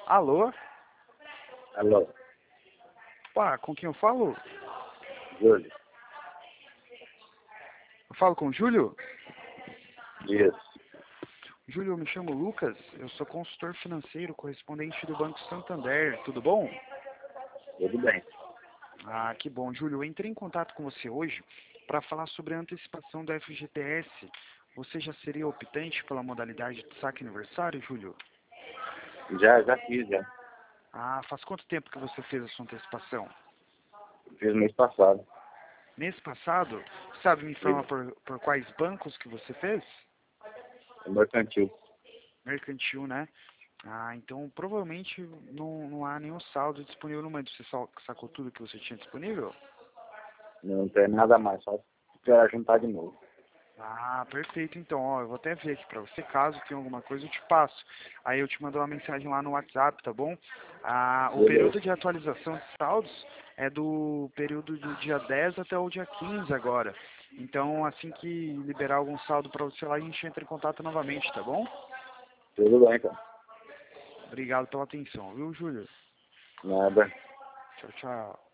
Alô? Alô, Pá, com quem eu falo? Júlio. Eu falo com o Júlio? Isso. Júlio, eu me chamo Lucas, eu sou consultor financeiro, correspondente do Banco Santander, tudo bom? Tudo bem. Ah, que bom. Júlio, eu entrei em contato com você hoje para falar sobre a antecipação do FGTS. Você já seria optante pela modalidade de saque aniversário, Júlio? Já fiz, já. Ah, faz quanto tempo que você fez a sua antecipação? Fiz mês passado. Mês passado? Sabe me informar Isso. por quais bancos que você fez? É mercantil. Mercantil, né? Ah, então provavelmente não há nenhum saldo disponível no momento. Você sacou tudo que você tinha disponível? Não tem nada mais, só esperar juntar de novo. Ah, perfeito. Então, ó, eu vou até ver aqui pra você. Caso tenha alguma coisa, eu te passo. Aí eu te mando uma mensagem lá no WhatsApp, tá bom? Ah, o período Beleza. de atualização de saldos é do período do dia 10 até o dia 15 agora. Então, assim que liberar algum saldo pra você lá, a gente entra em contato novamente, tá bom? Tudo bem, cara. Obrigado pela atenção, viu, Júlio? Nada. Tchau, tchau.